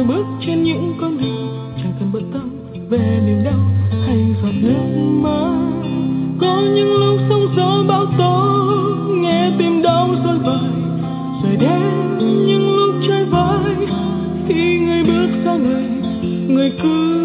người bước trên những con đường chẳng cần bận tâm về niềm đau hay giọt nước mắt. Có những lúc sóng gió bão tố nghe tim đau rối bời, rồi đến những lúc chơi vơi khi người bước xa người cứ